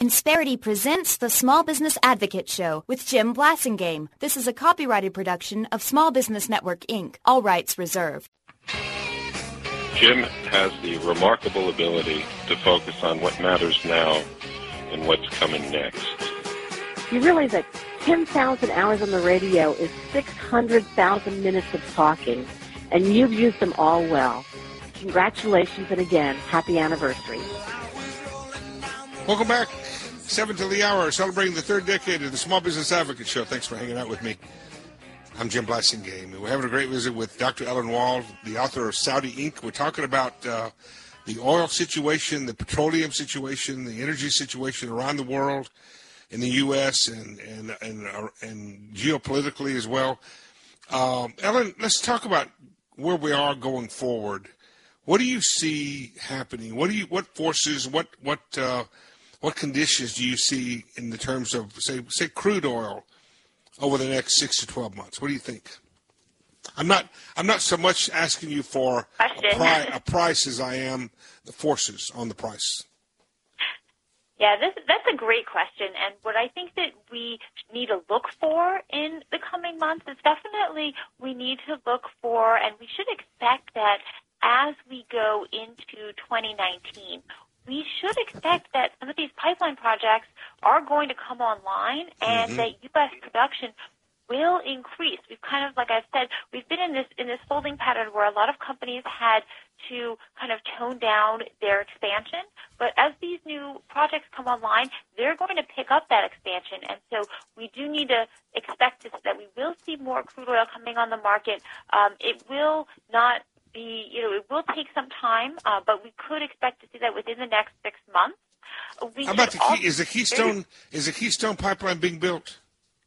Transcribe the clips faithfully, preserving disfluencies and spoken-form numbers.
Insperity presents the Small Business Advocate Show with Jim Blasingame. This is a copyrighted production of Small Business Network, Incorporated. All rights reserved. Jim has the remarkable ability to focus on what matters now and what's coming next. You realize that ten thousand hours on the radio is six hundred thousand minutes of talking, and you've used them all well. Congratulations, and again, happy anniversary. Welcome back. Seven to the hour, celebrating the third decade of the Small Business Advocate Show. Thanks for hanging out with me. I'm Jim Blasingame. We're having a great visit with Doctor Ellen Wald, the author of Saudi Incorporated. We're talking about uh, the oil situation, the petroleum situation, the energy situation around the world, in the U S and and and, uh, and geopolitically as well. Um, Ellen, let's talk about where we are going forward. What do you see happening? What do you what forces? What what uh, what conditions do you see in the terms of say say crude oil over the next six to twelve months? What do you think? I'm not I'm not so much asking you for a, pri- a price as I am the forces on the price. Yeah, this, that's a great question, and what I think that we need to look for in the coming months is definitely we need to look for, and we should expect that as we go into twenty nineteen, we should expect that some of these pipeline projects are going to come online and mm-hmm. that U S production will increase. We've kind of, like I've said, we've been in this in this folding pattern where a lot of companies had to kind of tone down their expansion. But as these new projects come online, they're going to pick up that expansion. And so we do need to expect this, that we will see more crude oil coming on the market. Um, it will not be, you know, it will take some time, uh, but we could expect to see that within the next six months. We How about the also, key, is the Keystone is the Keystone pipeline being built?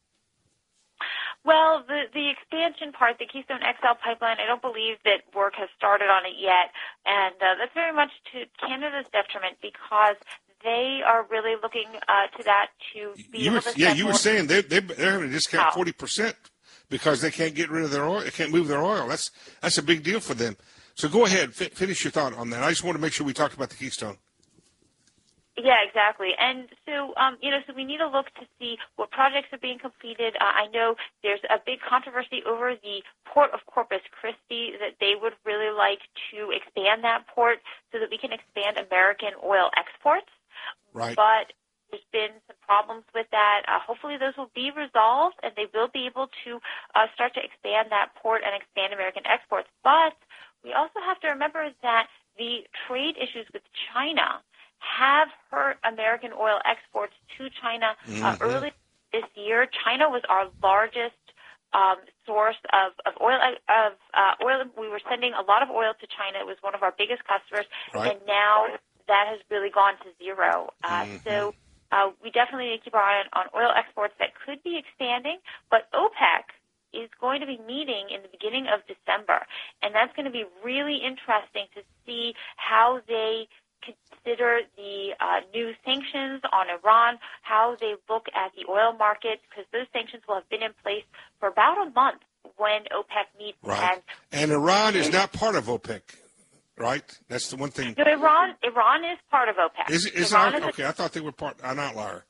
Well, the the expansion part, the Keystone X L pipeline, I don't believe that work has started on it yet, and uh, that's very much to Canada's detriment because they are really looking uh, to that to be you able were, to Yeah, you more. were saying they they they're having to discount Oh. forty percent because they can't get rid of their oil, they can't move their oil. That's that's a big deal for them. So go ahead, f- finish your thought on that. I just want to make sure we talked about the Keystone. Yeah, exactly. And so, um, you know, so we need to look to see what projects are being completed. Uh, I know there's a big controversy over the port of Corpus Christi, that they would really like to expand that port so that we can expand American oil exports. Right. But there's been some problems with that. Uh, hopefully those will be resolved, and they will be able to uh, start to expand that port and expand American exports. But we also have to remember that the trade issues with China have hurt American oil exports to China. Mm-hmm. Uh, early this year, China was our largest um, source of, of oil. Of uh, oil, we were sending a lot of oil to China. It was one of our biggest customers, right. and now that has really gone to zero. Uh, mm-hmm. So uh, we definitely need to keep our eye on, on oil exports that could be expanding, but OPEC is going to be meeting in the beginning of December, and that's going to be really interesting to see how they consider the uh, new sanctions on Iran, how they look at the oil market, because those sanctions will have been in place for about a month when OPEC meets. Right. And, and Iran is not part of OPEC, right? That's the one thing. No, Iran, Iran is part of OPEC. Is, is Iran it? is Okay, a, I thought they were part, an outlier.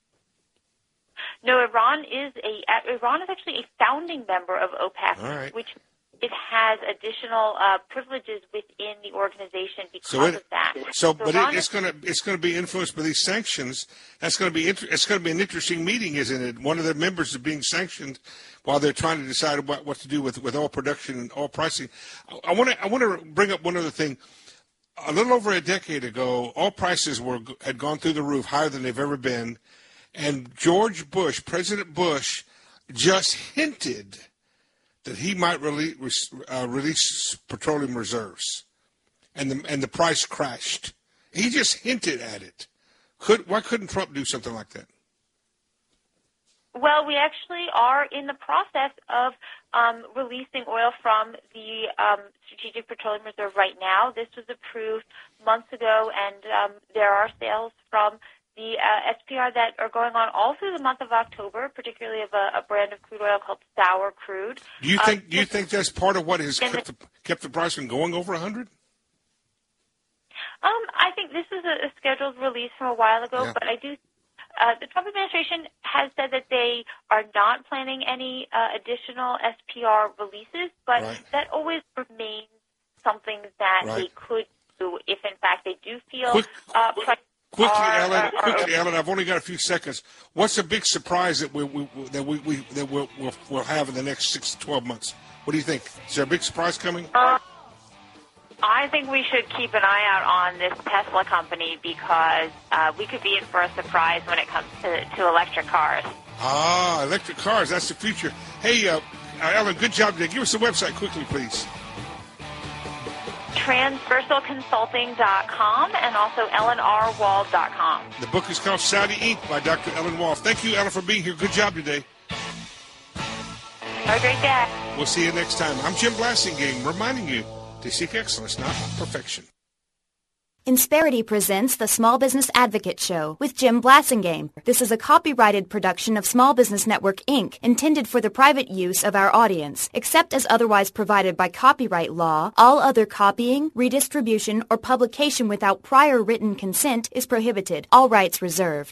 No, Iran is a Iran is actually a founding member of OPEC, All right. which it has additional uh, privileges within the organization because so it, of that. So, so but Iran it, it's going to it's going to be influenced by these sanctions. That's going to be inter- it's going to be an interesting meeting, isn't it? One of their members is being sanctioned while they're trying to decide what, what to do with, with oil production and oil pricing. I want to I want to bring up one other thing. A little over a decade ago, oil prices were had gone through the roof, higher than they've ever been, and George Bush, President Bush, just hinted that he might release, uh, release petroleum reserves, and the and the price crashed. He just hinted at it. Could why couldn't Trump do something like that? Well, we actually are in the process of um, releasing oil from the um, Strategic Petroleum Reserve right now. This was approved months ago, and um, there are sales from the uh, S P R that are going on all through the month of October, particularly of a, a brand of crude oil called sour crude. Do you think? Um, do you think that's part of what has kept the, kept the price from going over a hundred? Um, I think this is a, a scheduled release from a while ago, Yeah. but I do uh, the Trump administration has said that they are not planning any uh, additional S P R releases, but right. that always remains something that right. they could do if, in fact, they do feel Quick, uh, prices quickly, are, Ellen. are, are quickly, Ellen. I've only got a few seconds. What's the big surprise that we, we that we, we that we'll, we'll we'll have in the next six to twelve months? What do you think? Is there a big surprise coming? Uh, I think we should keep an eye out on this Tesla company because uh, we could be in for a surprise when it comes to, to electric cars. Ah, electric cars. That's the future. Hey, uh, uh, Ellen, good job today. Give us the website quickly, please. transversal consulting dot com and also ellen r wald dot com. The book is called Saudi Incorporated by Doctor Ellen Wald. Thank you, Ellen, for being here. Good job today. Have a great day. We'll see you next time. I'm Jim Blasingame, reminding you to seek excellence, not perfection. Insperity presents the Small Business Advocate Show with Jim Blasingame. This is a copyrighted production of Small Business Network, Incorporated, intended for the private use of our audience. Except as otherwise provided by copyright law, all other copying, redistribution, or publication without prior written consent is prohibited. All rights reserved.